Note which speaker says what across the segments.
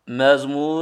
Speaker 1: መዝሙር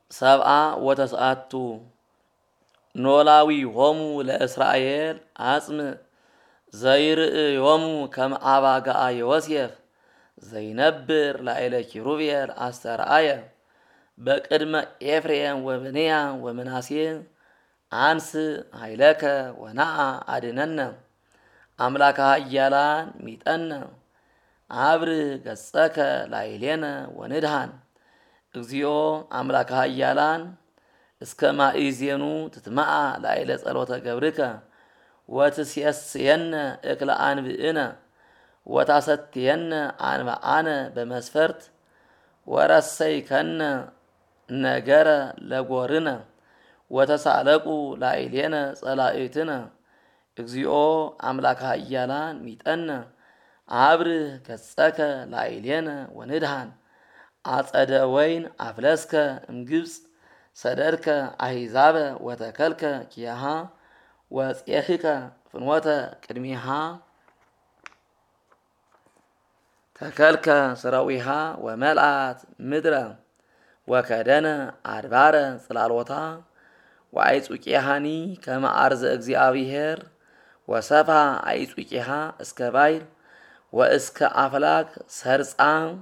Speaker 1: 70 ኖላዊ ሆሙ ለእስራኤል አጽም ዘይርእዮሙ ከመ አባግዓ ዮሴፍ ዘይነብር ላዕለ ኪሩቤል አስተርአየ በቅድመ ኤፍሬም ወብንያም ወምናሴ አንስ ኃይለከ ወናአ አድነነ አምላከ ኃያላን ሚጠነ አብርህ ገጸከ ላዕሌነ ወንድሃን እግዚኦ አምላከ ኃያላን እስከ ማእዜኑ ትትመዓ ላዕለ ጸሎተ ገብርከ ወትሴስየነ እክለ አንብእነ ወታሰትየነ አንብአነ በመስፈርት ወረሰይከነ ነገረ ለጎርነ ወተሳለቁ ላዕሌነ ጸላእትነ እግዚኦ አምላከ ኃያላን ሚጠነ አብርህ ገጸከ ላዕሌነ ወንድሃን አጸደ ወይን አፍለስከ እምግብፅ ሰደድከ አሕዛበ ወተከልከ ኪያሃ ወፄሕከ ፍኖተ ቅድሚሃ ተከልከ ስረዊሃ ወመልአት ምድረ ወከደነ አድባረ ጽላሎታ ወአይጹቄሃኒ ከመ አርዘ እግዚአብሔር ወሰፋ አይጹቄሃ እስከ ባሕር ወእስከ አፍላክ ሰርጻ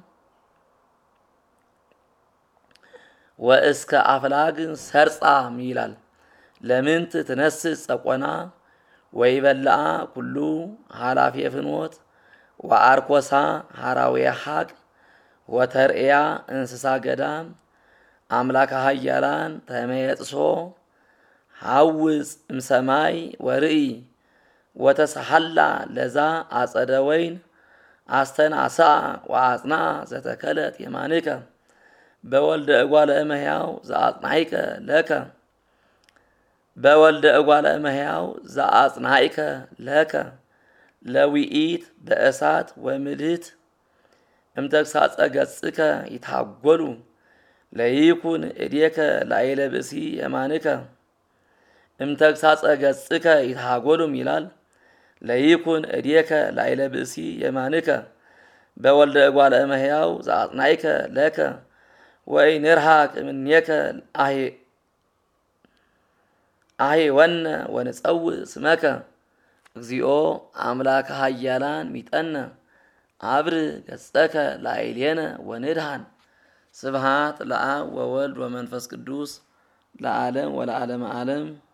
Speaker 1: ወእስከ አፍላግ ሰርጻ ይላል። ለምንት ትነስስ ጸቆና ወይበልዓ ኩሉ ኃላፊ ፍኖት ወአርኮሳ ሐራዊያ ሐቅ ወተርእያ እንስሳ ገዳም አምላከ ኃያላን ተመየጥሶ ሐውፅ እምሰማይ ወርኢ ወተሰሐላ ለዛ አጸደ ወይን አስተናስአ ወአጽና ዘተከለት የማንከ በወልደ እጓለ እመሕያው ዘአጽናኢከ ለከ በወልደ እጓለ እመሕያው ዘአጽናኢከ ለከ ለዊኢት በእሳት ወምልህት እምተግሳጸ ገጽከ ይታጐሉ ለይኩን እዴከ ላዕለ ብእሲ የማንከ እምተግሳጸ ገጽከ ይታጐሉም ይላል። ለይኩን እዴከ ላዕለ ብእሲ የማንከ በወልደ እጓለ እመሕያው ዘአጽናኢከ ለከ ወኢንርሐቅ እምኔከ አሂወነ ወንጸውዕ ስመከ እግዚኦ አምላከ ኃያላን ሚጠነ አብርህ ገጸከ ላዕሌነ ወንድሃን ስብሐት ለአብ ወወልድ ወመንፈስ ቅዱስ ለዓለም ወለዓለመ ዓለም።